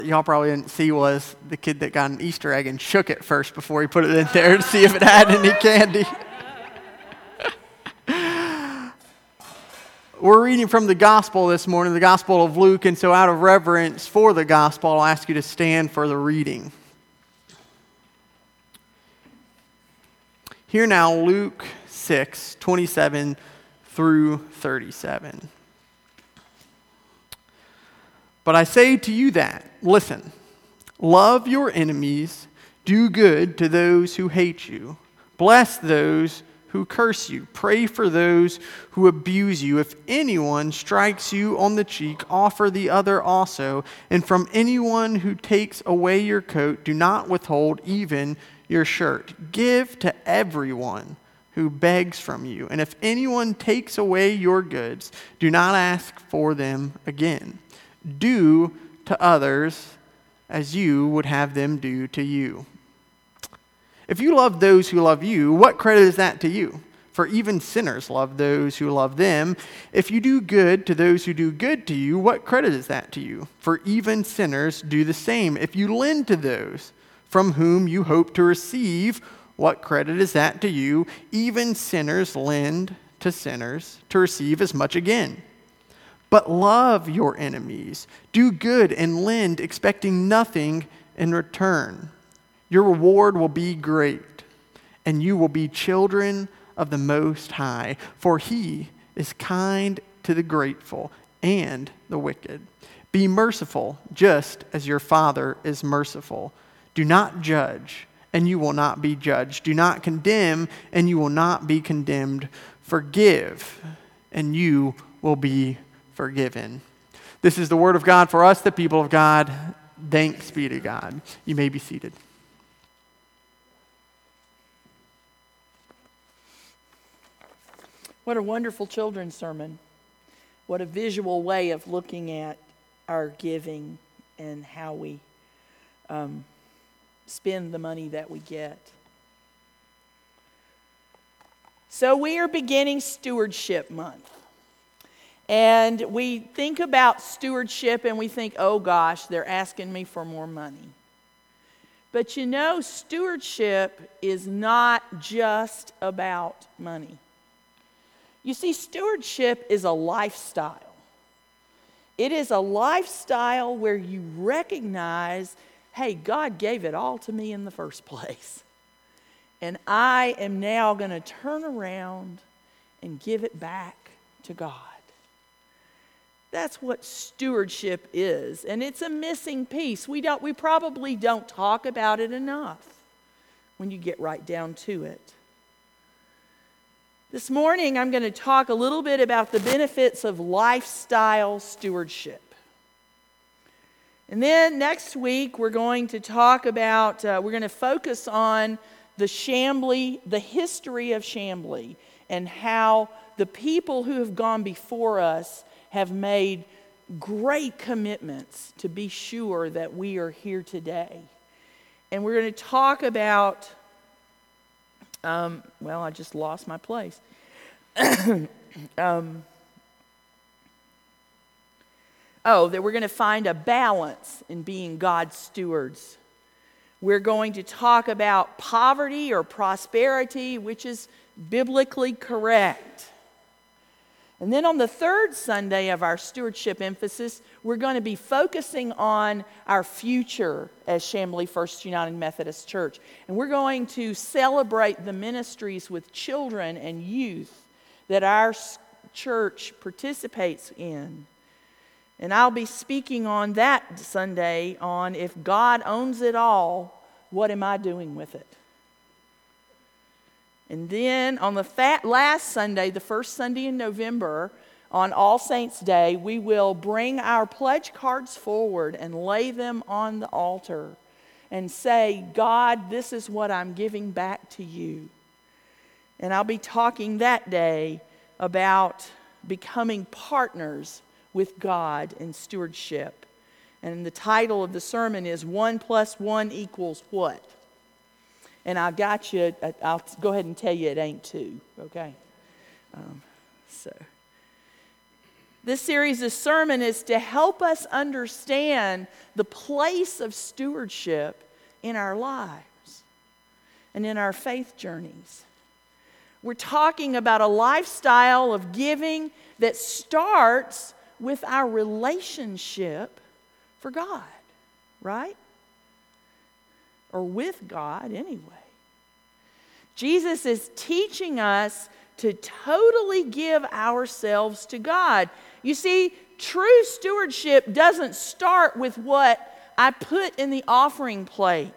y'all probably didn't see was the kid that got an Easter egg and shook it first before he put it in there to see if it had any candy. We're reading from the gospel this morning, the Gospel of Luke, and so out of reverence for the gospel, I'll ask you to stand for the reading. Hear now Luke 6:27 through 37. But I say to you that, listen, love your enemies, do good to those who hate you, bless those who curse you, pray for those who abuse you. If anyone strikes you on the cheek, offer the other also. And from anyone who takes away your coat, do not withhold even your shirt. Give to everyone who begs from you. And if anyone takes away your goods, do not ask for them again. Do to others as you would have them do to you. If you love those who love you, what credit is that to you? For even sinners love those who love them. If you do good to those who do good to you, what credit is that to you? For even sinners do the same. If you lend to those from whom you hope to receive, what credit is that to you? Even sinners lend to sinners to receive as much again. But love your enemies. Do good and lend, expecting nothing in return. Your reward will be great, and you will be children of the Most High, for He is kind to the grateful and the wicked. Be merciful, just as your Father is merciful. Do not judge, and you will not be judged. Do not condemn, and you will not be condemned. Forgive, and you will be forgiven. This is the word of God for us, the people of God. Thanks be to God. You may be seated. What a wonderful children's sermon. What a visual way of looking at our giving and how we spend the money that we get. So we are beginning Stewardship Month. And we think about stewardship and we think, oh gosh, they're asking me for more money. But you know, stewardship is not just about money. You see, stewardship is a lifestyle. It is a lifestyle where you recognize, hey, God gave it all to me in the first place. And I am now going to turn around and give it back to God. That's what stewardship is. And it's a missing piece. We probably don't talk about it enough when you get right down to it. This morning, I'm going to talk a little bit about the benefits of lifestyle stewardship. And then next week, we're going to talk about, we're going to focus on the history of Chamblee, and how the people who have gone before us have made great commitments to be sure that we are here today. And we're going to talk about I just lost my place. That we're going to find a balance in being God's stewards. We're going to talk about poverty or prosperity, which is biblically correct. And then on the third Sunday of our stewardship emphasis, we're going to be focusing on our future as Chamblee First United Methodist Church. And we're going to celebrate the ministries with children and youth that our church participates in. And I'll be speaking on that Sunday on if God owns it all, what am I doing with it? And then on the last Sunday, the first Sunday in November, on All Saints' Day, we will bring our pledge cards forward and lay them on the altar and say, God, this is what I'm giving back to you. And I'll be talking that day about becoming partners with God in stewardship. And the title of the sermon is 1 + 1 = what? And I got you, I'll go ahead and tell you it ain't 2, okay? This series of sermon is to help us understand the place of stewardship in our lives and in our faith journeys. We're talking about a lifestyle of giving that starts with our relationship for God, right? Or with God anyway. Jesus is teaching us to totally give ourselves to God. You see, true stewardship doesn't start with what I put in the offering plate.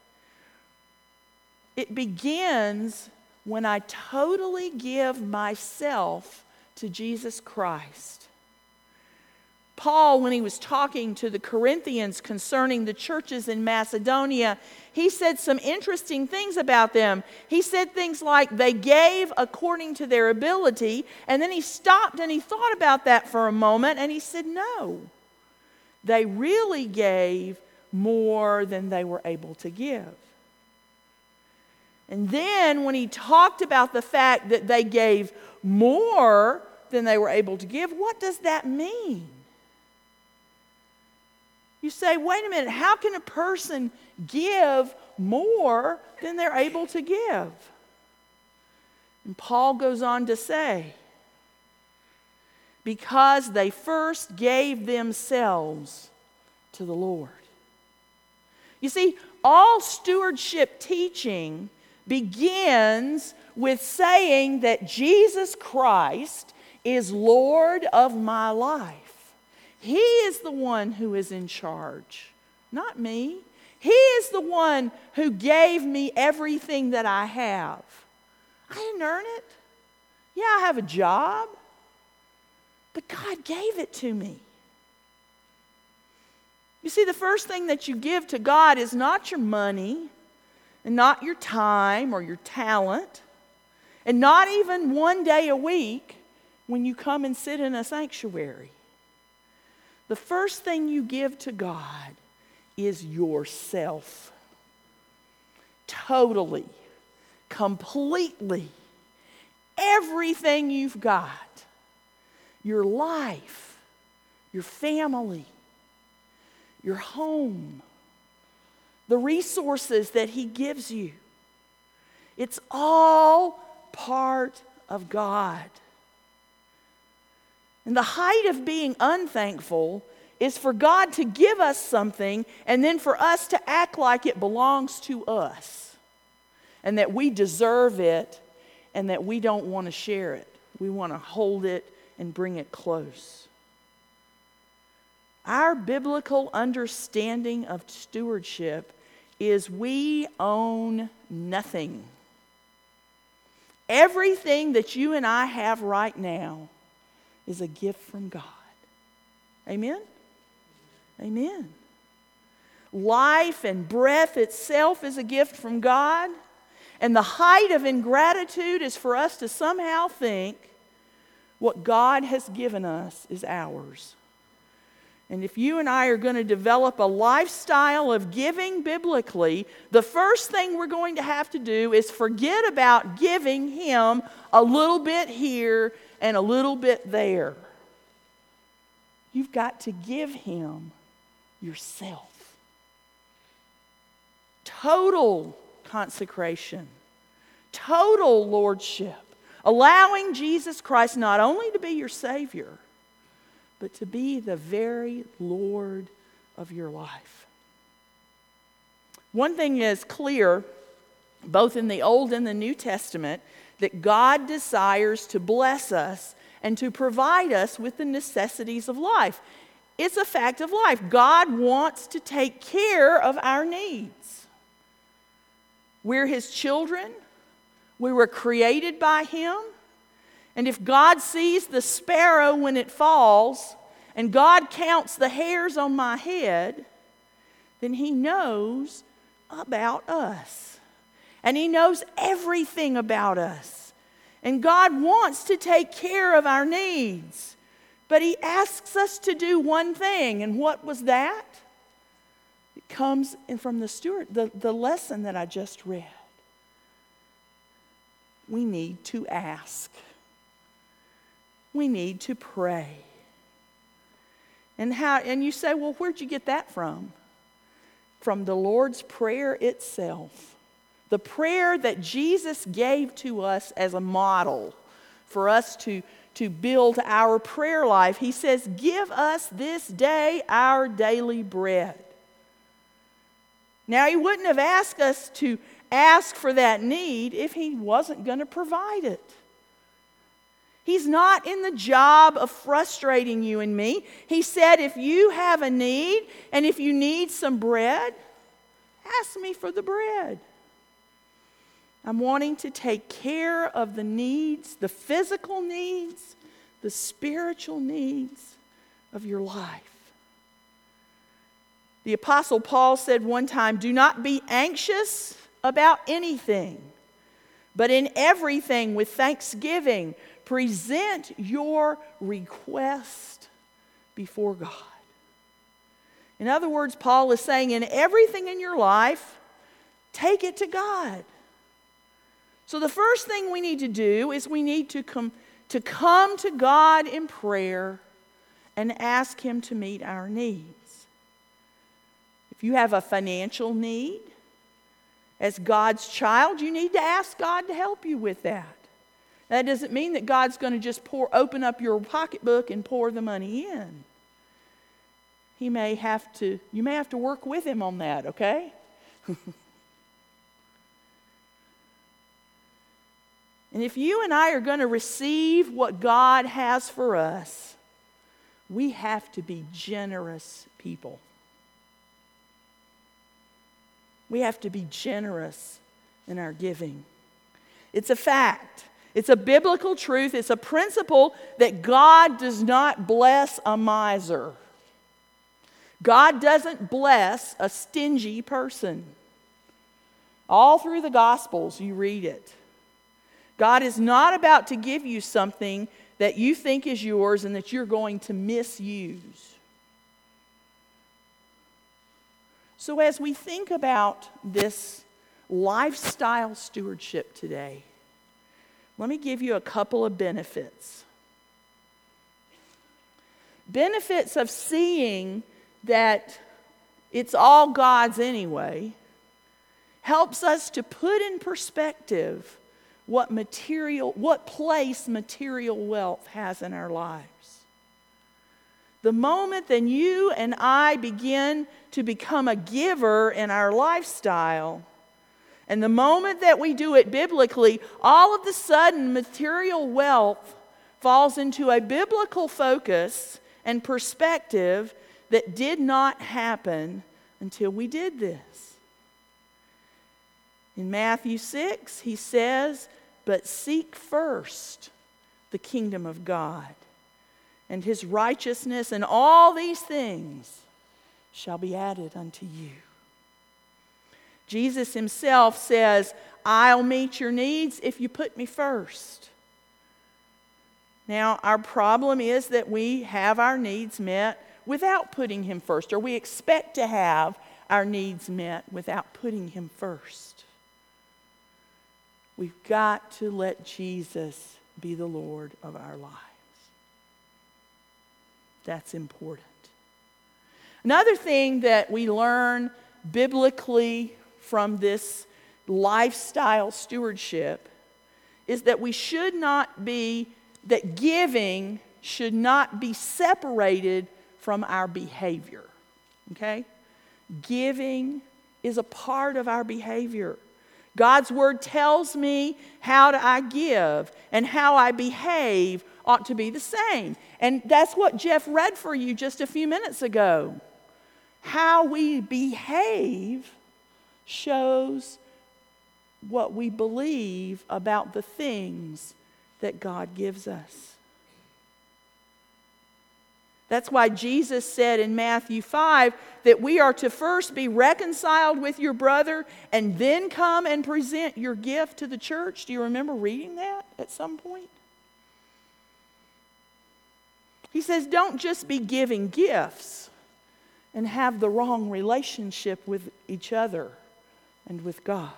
It begins when I totally give myself to Jesus Christ. Paul, when he was talking to the Corinthians concerning the churches in Macedonia, he said some interesting things about them. He said things like they gave according to their ability, and then he stopped and he thought about that for a moment, and he said, no, they really gave more than they were able to give. And then when he talked about the fact that they gave more than they were able to give, what does that mean? You say, wait a minute, how can a person give more than they're able to give? And Paul goes on to say, because they first gave themselves to the Lord. You see, all stewardship teaching begins with saying that Jesus Christ is Lord of my life. He is the one who is in charge, not me. He is the one who gave me everything that I have. I didn't earn it. Yeah, I have a job, but God gave it to me. You see, the first thing that you give to God is not your money, and not your time or your talent, and not even one day a week when you come and sit in a sanctuary. The first thing you give to God is yourself. Totally, completely, everything you've got, your life, your family, your home, the resources that He gives you. It's all part of God. And the height of being unthankful is for God to give us something and then for us to act like it belongs to us and that we deserve it and that we don't want to share it. We want to hold it and bring it close. Our biblical understanding of stewardship is we own nothing. Everything that you and I have right now is a gift from God. Amen? Amen. Life and breath itself is a gift from God. And the height of ingratitude is for us to somehow think what God has given us is ours. And if you and I are going to develop a lifestyle of giving biblically, the first thing we're going to have to do is forget about giving Him a little bit here and a little bit there. You've got to give Him yourself. Total consecration, total lordship, allowing Jesus Christ not only to be your Savior, but to be the very Lord of your life. One thing is clear, both in the Old and the New Testament, that God desires to bless us and to provide us with the necessities of life. It's a fact of life. God wants to take care of our needs. We're His children. We were created by Him. And if God sees the sparrow when it falls, and God counts the hairs on my head, then He knows about us. And He knows everything about us. And God wants to take care of our needs. But He asks us to do one thing. And what was that? It comes in from the lesson that I just read. We need to ask. We need to pray. And you say, well, where'd you get that from? From the Lord's Prayer itself. The prayer that Jesus gave to us as a model for us to build our prayer life. He says, give us this day our daily bread. Now, he wouldn't have asked us to ask for that need if he wasn't going to provide it. He's not in the job of frustrating you and me. He said, if you have a need and if you need some bread, ask me for the bread. I'm wanting to take care of the needs, the physical needs, the spiritual needs of your life. The Apostle Paul said one time, do not be anxious about anything, but in everything with thanksgiving, present your request before God. In other words, Paul is saying in everything in your life, take it to God. So the first thing we need to do is we need to come to God in prayer and ask Him to meet our needs. If you have a financial need, as God's child, you need to ask God to help you with that. That doesn't mean that God's going to just open up your pocketbook and pour the money in. You may have to work with Him on that, okay? And if you and I are going to receive what God has for us, we have to be generous people. We have to be generous in our giving. It's a fact. It's a biblical truth. It's a principle that God does not bless a miser. God doesn't bless a stingy person. All through the Gospels, you read it. God is not about to give you something that you think is yours and that you're going to misuse. So as we think about this lifestyle stewardship today, let me give you a couple of benefits. Benefits of seeing that it's all God's anyway helps us to put in perspective what place material wealth has in our lives. The moment that you and I begin to become a giver in our lifestyle, and the moment that we do it biblically, all of a sudden material wealth falls into a biblical focus and perspective that did not happen until we did this. In Matthew 6, he says, but seek first the kingdom of God and His righteousness, and all these things shall be added unto you. Jesus Himself says, I'll meet your needs if you put me first. Now, our problem is that we have our needs met without putting Him first, or we expect to have our needs met without putting Him first. We've got to let Jesus be the Lord of our lives. That's important. Another thing that we learn biblically from this lifestyle stewardship is that that giving should not be separated from our behavior. Okay? Giving is a part of our behavior. God's Word tells me how I give, and how I behave ought to be the same. And that's what Jeff read for you just a few minutes ago. How we behave shows what we believe about the things that God gives us. That's why Jesus said in Matthew 5 that we are to first be reconciled with your brother and then come and present your gift to the church. Do you remember reading that at some point? He says, don't just be giving gifts and have the wrong relationship with each other and with God.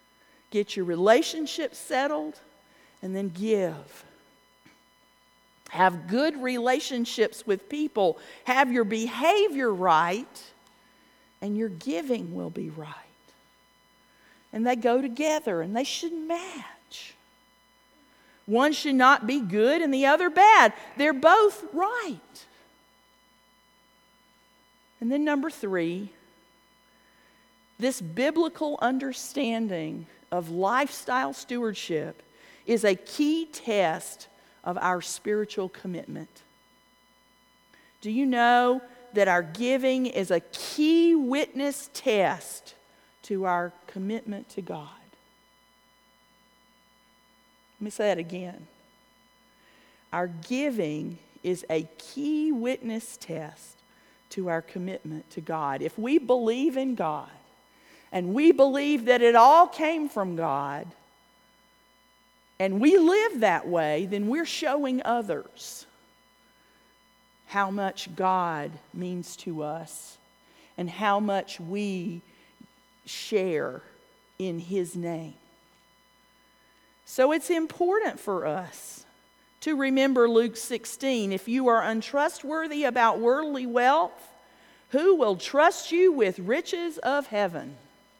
Get your relationship settled and then give. have good relationships with people, have your behavior right, and your giving will be right. And they go together, and they should match. One should not be good and the other bad. They're both right. And then number 3, this biblical understanding of lifestyle stewardship is a key test of our spiritual commitment. Do you know that our giving is a key witness test to our commitment to God? Let me say that again. Our giving is a key witness test to our commitment to God. If we believe in God and we believe that it all came from God and we live that way, then we're showing others how much God means to us and how much we share in His name. So it's important for us to remember Luke 16. If you are untrustworthy about worldly wealth, who will trust you with riches of heaven?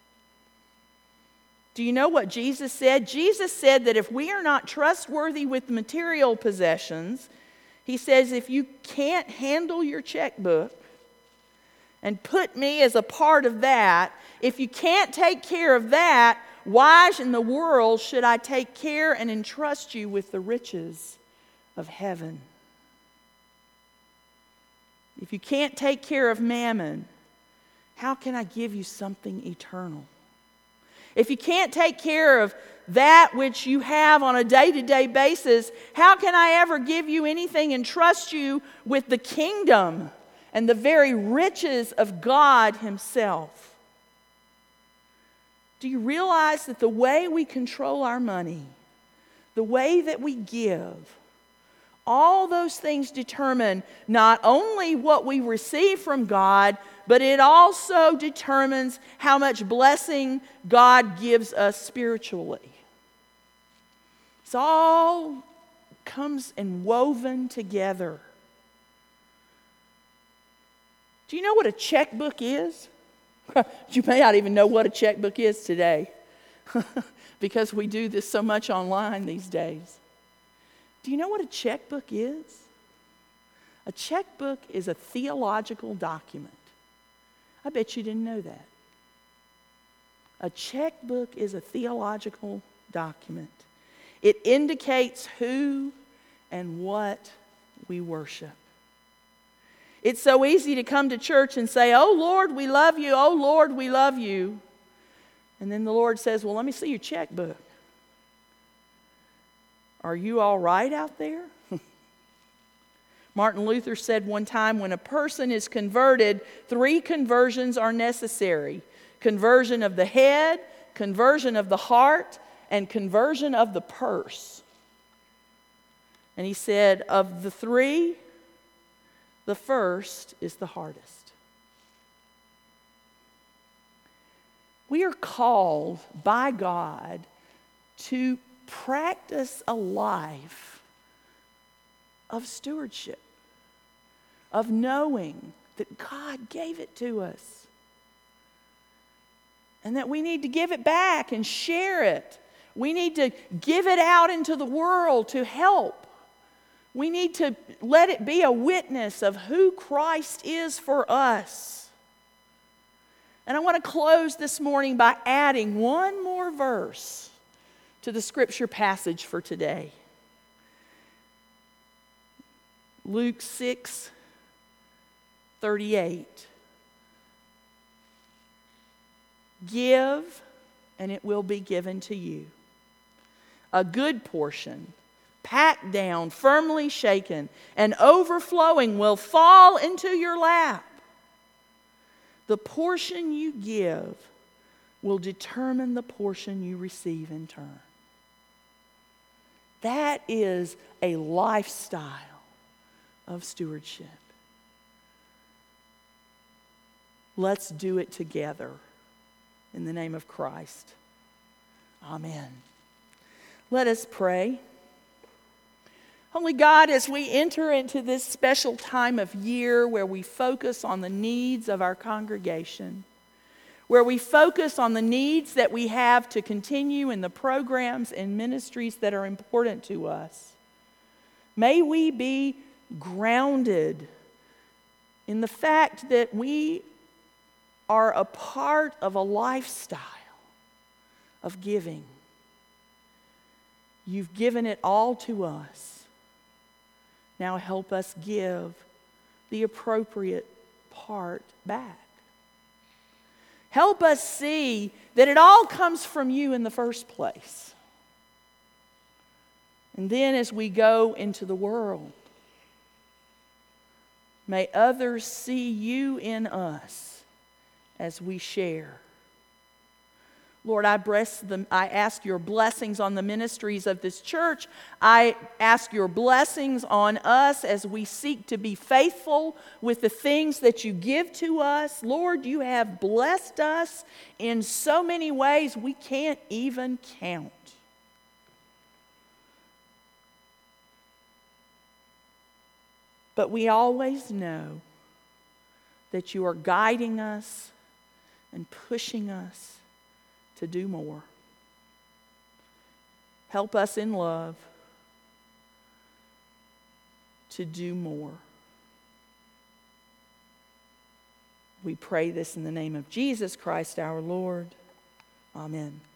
Do you know what Jesus said? Jesus said that if we are not trustworthy with material possessions, He says, if you can't handle your checkbook and put me as a part of that, if you can't take care of that, why in the world should I take care and entrust you with the riches of heaven? If you can't take care of mammon, how can I give you something eternal? If you can't take care of that which you have on a day-to-day basis, how can I ever give you anything and trust you with the kingdom and the very riches of God Himself? Do you realize that the way we control our money, the way that we give, all those things determine not only what we receive from God, but it also determines how much blessing God gives us spiritually. It's all comes and woven together. Do you know what a checkbook is? You may not even know what a checkbook is today because we do this so much online these days. Do you know what a checkbook is? A checkbook is a theological document. I bet you didn't know that. A checkbook is a theological document. It indicates who and what we worship. It's so easy to come to church and say, "Oh Lord, we love you. Oh Lord, we love you." And then the Lord says, "Well, let me see your checkbook. Are you all right out there?" Martin Luther said one time, when a person is converted, 3 conversions are necessary: conversion of the head, conversion of the heart, and conversion of the purse. And he said, of the 3, the first is the hardest. We are called by God to practice a life of stewardship, of knowing that God gave it to us and that we need to give it back and share it. We need to give it out into the world to help. We need to let it be a witness of who Christ is for us. And I want to close this morning by adding one more verse to the scripture passage for today. Luke 6:38. Give, and it will be given to you. A good portion, packed down, firmly shaken, and overflowing will fall into your lap. The portion you give will determine the portion you receive in turn. That is a lifestyle of stewardship. Let's do it together in the name of Christ. Amen. Let us pray. Holy God, as we enter into this special time of year where we focus on the needs of our congregation, where we focus on the needs that we have to continue in the programs and ministries that are important to us, may we be grounded in the fact that we are a part of a lifestyle of giving. You've given it all to us. Now help us give the appropriate part back. Help us see that it all comes from you in the first place. And then as we go into the world, may others see you in us as we share. Lord, I ask your blessings on the ministries of this church. I ask your blessings on us as we seek to be faithful with the things that you give to us. Lord, you have blessed us in so many ways we can't even count. But we always know that you are guiding us and pushing us to do more. Help us in love to do more. We pray this in the name of Jesus Christ our Lord. Amen.